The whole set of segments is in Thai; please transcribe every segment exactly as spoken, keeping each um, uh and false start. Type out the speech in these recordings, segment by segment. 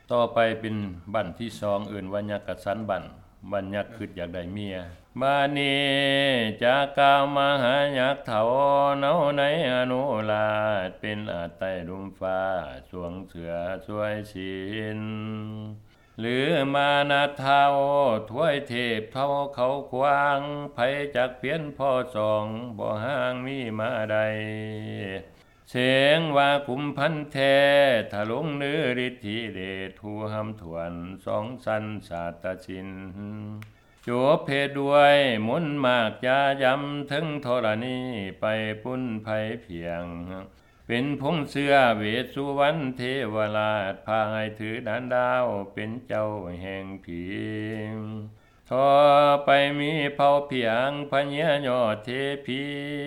ต่อไปเป็นบั้นที่สองเอื่นว่ายักษ์กสันบั้นบั้นยักษ์คืออยากได้เมียบานีจากกาวมหายักษ์เถาเนาในอนุลาดเป็นอาจใต้ลุมฟ้าสวงเสือช่วยศีลหรือมานาเทาถ้วยเทพเท่าเขาควางไผจักเพียนพ่อสองบ่ห่างมีมาใดเสียงว่ากุมพันแท้ถลุงนื้อฤทธิเดชทูหำถวนสองสันศาสตชินจวบเพศด้วยมุนมากยายำถึงธรณีไปปุ้นไผเพียงเป็นพงเสื้อเวสสุวรรณเทวราชพาให้ถือดานดาวเป็นเจ้าแห่งผีทอไปมีเผ่าเพียงพญายอดเทพี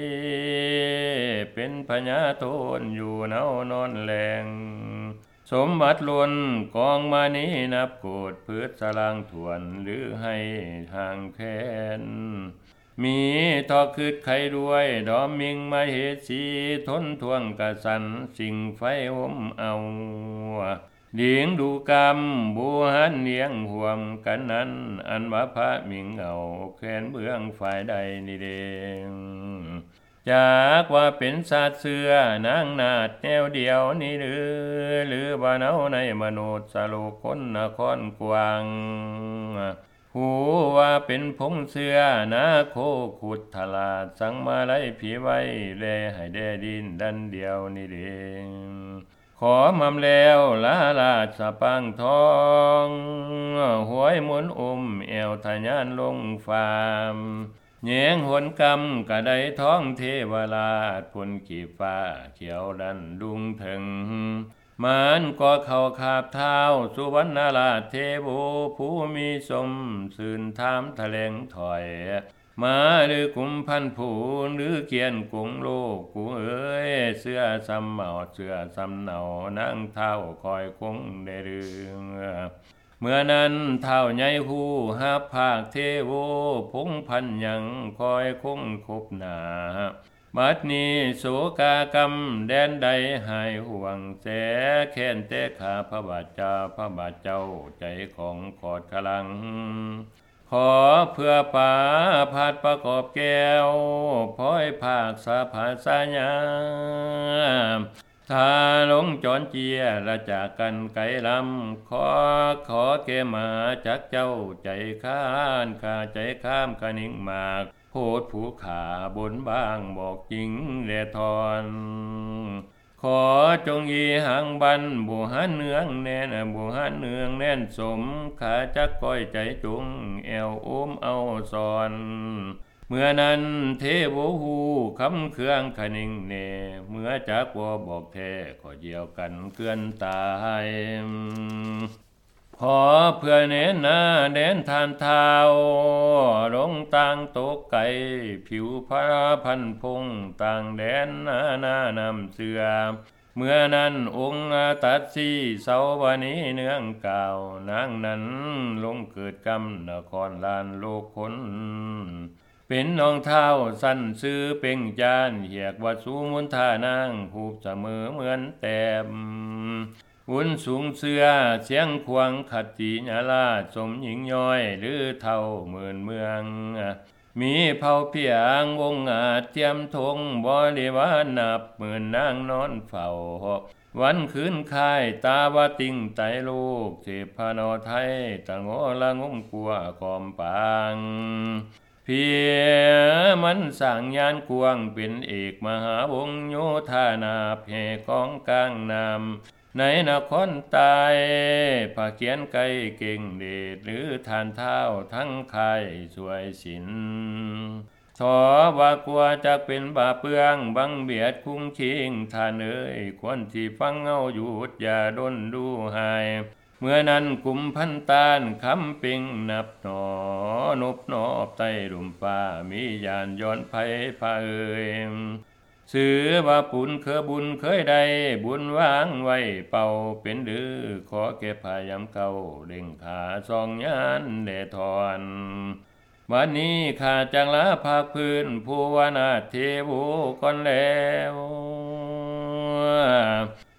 เป็นพญาโทนอยู่เนานอนแรงสมบัติล้นกองมานี้นับโกดพืชสลางถวนหรือให้ทางแค้นมีทอคืดไขด้วยดอมมิงมาเหตุสีทนทวงกะสันสิ่งไฟหมเอาเดียงดูกรรมบูหันเนียงห่วมกันนั้นอันว่าพระมิงเอาแขนเบื้องฝ่ายใดนี่เดงจากว่าเป็นศาสตร์เสือนางนาดแนวเดียวนี่หรือหรือว่าเนาในมนุษย์สโลกคนนครกวางหูว่าเป็นพงเสือนาโคขุดทลาดสังมาไลผีไว้แลให้แดดินดันเดียวนี่เดงขอมำแล้วลาลาสะปังทองหวยหมุนอุ้มเอวทะยานลงฟามแยงหนกรรมกะไดท้องเทวราชพลกีฟ้าเขียวดันดุงถึงมันก็เข้าคาบเท้าสุวรรณราชเทโวผู้มีสมสื่นถามทะเลงถอยมาหรือกุมพันผูหรือเกียนกุงโลกกูเอ้ยเสื้อซ้ำเมาเสื้อซ้ำเนานั่งเท้าคอยคงได้เรื่องเมื่อนั้นเท้าใหญ่หูหับภาคเทโวพงพันยังคอยคงคบหนาบัดนี้โสกากรรมแดนใดหายห่วงแสแค้นแต่ข้าพระบาทเจ้าพระบาทเจ้าใจของขอดขลังขอเพื่อป่าพาดประกอบแก้วพ้อยภาคสาภาษาญาถ้าลงจรเจียละจากกันไกลลำขอขอเกมาจากเจ้าใจข้านข้าใจข้ามขนิ่งมากโพดผู้ขาบนบางบอกจริงแลทอนขอจงยีหางบันบุหันเนืองแน่นบุหันเนืองแน่นสมขาจักก้อยใจจุงแอวโอมเอาสอนเมื่อนั้นเทโวหูคำเครื่องขนิ่งเนเมื่อจักว่าบอกแท้ขอเดียวกันเกือนตายขอเพื่อเน้นหน้าเน้นทานเท้าลงต่างตกไก่ผิวพระพันพงต่างแดนหน้าหน้านำเสือเมื่อนั้นองค์ตัดสีเสาวนีเนืองเก่านางนั้นลงเกิดกรรมนครลานโลกคนเป็นน้องเท้าสั้นซื้อเป่งจานเหียกวัดสูมุนท่านางหูบเสมอเหมือนแต้มหุ่นสูงเสือเสียงควงขัดติญาลาสมหญิงย้อยหรือเท่าหมื่นเมืองมีเผ่าเพียงวงอาจเทียมทงบริวารนับหมื่นนางนอนเฝ้าวันคืนค่ายตาวาติงไตลูกเทพนอไทยตะโงละงมกัวกอมปางเพียมันสั่งยานกวงเป็นเอกมหาวงโยธานาเพกองกลางนามในนครตายผาเขียนไกเก่งเดชหรือทานเท้าทั้งคายสวยสินทอว่ากลัวจะเป็นบาเปืองบังเบียดคุ้งคิงท่านเอ้ยควรที่ฟังเงาหยุดอย่าดนดูหายเมื่อนั้นกุมพันตานคำปิงนับหนอนบนอบไต้ลุมฟ้ามียานย้อนไผพาเอ่ยสือว่าปุนเคยบุญเคยได้บุญวางไว้เป่าเป็นดื้อขอเก็บพายามเก่าเด่งขาซองยานแด่ทอนวันนี้ข้าจังลาภาคพื้นผู้วนาเทวูก่อนแล้ว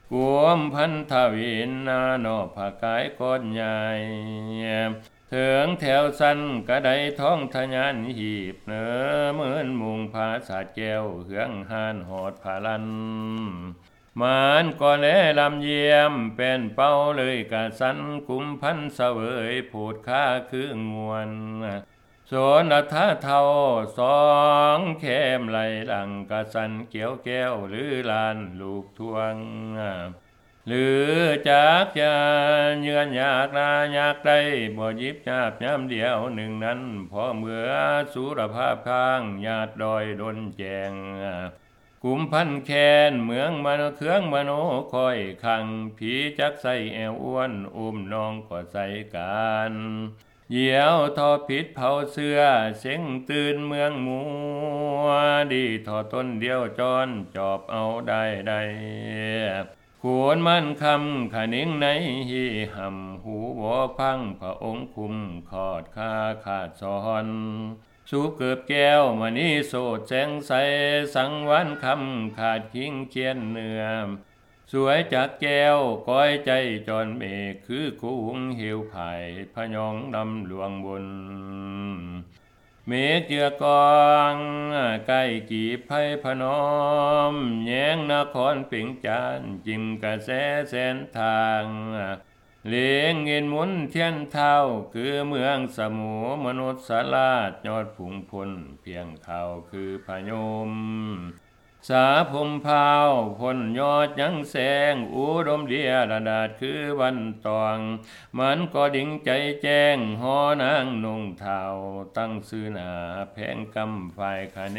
กุมพันธวินนานอผากายก้อนใหญ่ถึงแถวสั้นกระไดท้องทะยานหีบเนื้อเหมือนมุงผาสาดแก้วเหืองหานหอดผาลันมานก่อนแลลำเยี่ยมเป็นเป้าเลยกะสันกุมพันเสวยผูดค้าคืองวนโสนอัฐเทาสองแคมไหลหลังกะสันเกี่ยวแก้วหรือลานลูกทวงหรือจากจะเยือนอยากลาอยากได้บ่ยิบจาบย้ำเดียวหนึ่งนั้นพอเมื่อสุรภาพข้างญาติดอยดนแจงกุมพันแคนเมืองมโนเครื่องมโนคอยขังผีจักใส่แอวอ้วนอุ้มน้องก็ใส่กันเหี่ยวทอผิดเผาเสื้อเสียงตื่นเมืองมัวดีทอต้นเดียวจอนจอบเอาได้ได้ขวนมันคำขานิ่งในหีหำหูบ่พังพระองค์คุมขอดคาขาดสอนสูบเกือบแก้วมานี่โสดแสงใสสังวันคำขาดคิงเคียนเนื้อสวยจากแก้วก้อยใจจอนเมฆคือคู่หุงหิวไผ่พยองดำหลวงบนเมฆเจือกองใกล้กีบไผ่พนอมแยงนครปิงจานจิมกระแสเส้นทางเลี้ยงเงินหมุนเทียนเท้าคือเมืองสมูมนุษย์สลาดยอดผุงพลเพียงเขาคือพยมสาพมพาวพลยอดยังแสงอุดมเดียระดาษคือวันตองมันก็ดิ่งใจแจ้งหอนางนุ่งเทาตั้งซื่อหนาแพงกำฝ่ายคะเน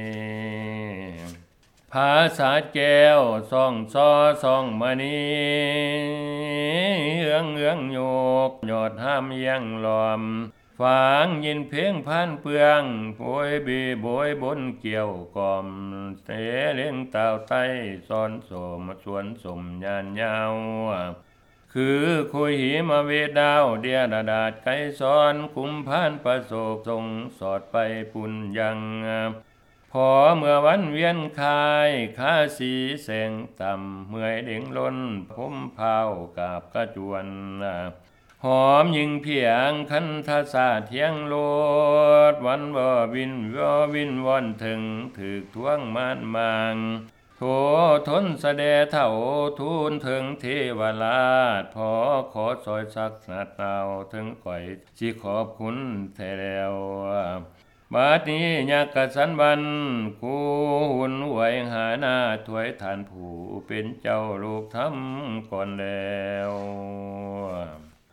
ภาษาแก้วส่องซอส่องมณีเอื้องเอื้องโยกยอดห้ามยังหลอมฝางยินเพลงพันเปืองโอยบีโบยบนเกี่ยวกอมเสเลี้ยงเต่าไต้ซ้อนโสมสวนสมยานยาวคือคุยหิมาเวดาวเดียดาดาดไกซ้อนคุมพานประโศกทรงสอดไปปุ่นยังพอเมื่อวันเวียนคายข้าสีแสงต่ำเมื่อยเด้งล้นผมเผากาบกระจวนหอมยิงเพียงคันทศาเทียงโลดวันบ่วินวอวินวอนถึงถึกทวงมานมางโถทนเสดเท่าทูลถึงเทวราชพอขอซอยสักนาดเนาถึงก่อยสิขอบคุณแท้แล้วบัดนี้ยักกสันบันกูหุ่นไหวหาหน้าถวยทานผู้เป็นเจ้าลูกทำก่อนแล้ว